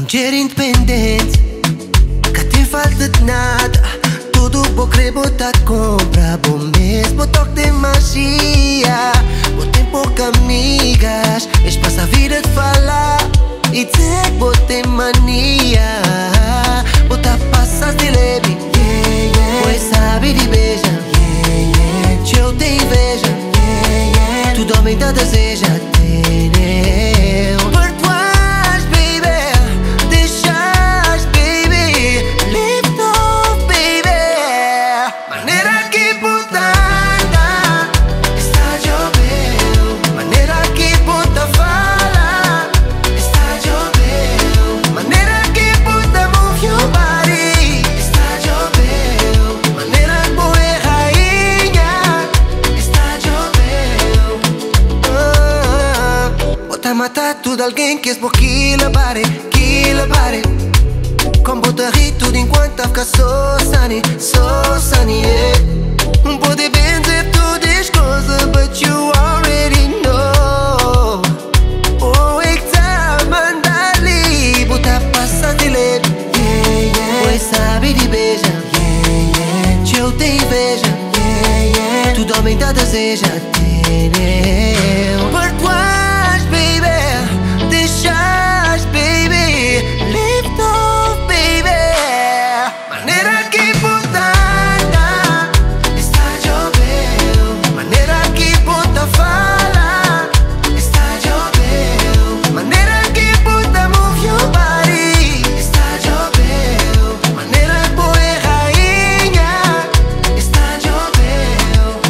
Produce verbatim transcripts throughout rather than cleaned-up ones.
mulher independente, que tem falta de nada. Tudo bom querer botar compra. Bom mesmo toque de magia. Bom tem pouca amigas, mas passa a vida de falar e dizer que bom tem mania. Bota passas de leve, yeah, yeah. Pois sabe de beija, yeah, yeah. Se eu tenho inveja, yeah, yeah. Tudo homem da deseja ter eu. Perdoas, baby, deixas, baby, live off, baby. Maneira que botanda está chovendo, maneira que bota fala está chovendo, maneira que bota move your body está chovendo, maneira que boa é rainha está chovendo. Ah, bota matar tudo alguém que esbo kila bare, kila bare. Com bota rir tudo enquanto fica só sunny, só sunny, yeah. Um pode benzer tudo as coisas, but you already know. Oh, é que tá manda ali, bota passa de leve, yeah, yeah. Pois sabe de beija, yeah, yeah. Se eu tenho inveja, yeah, yeah. Tudo homem da deseja ter eu. Perdoas, baby, deixas, baby, live off, baby. Maneira que botanda está chovendo, maneira que bota fala está chovendo, maneira que bota move your body está chovendo, maneira que boa é rainha está chovendo.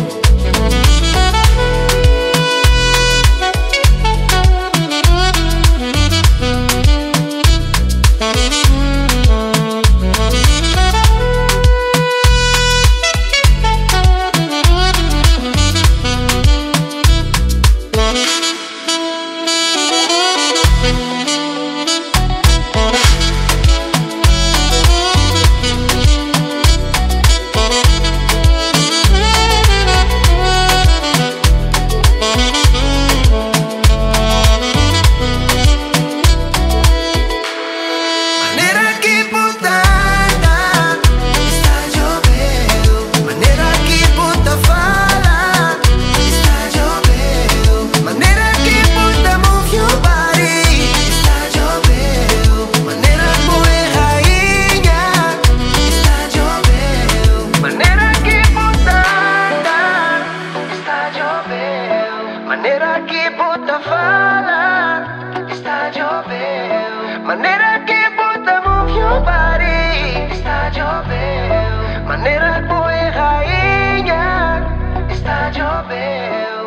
Maneira que botanda está chovendo, maneira que bota fala está chovendo, maneira que bota move your body está chovendo, maneira que boa é rainha está chovendo, maneira que botanda está chovendo, maneira que bota fala está chovendo, maneira que bota move your body está chovendo, maneira que boa é rainha está chovendo.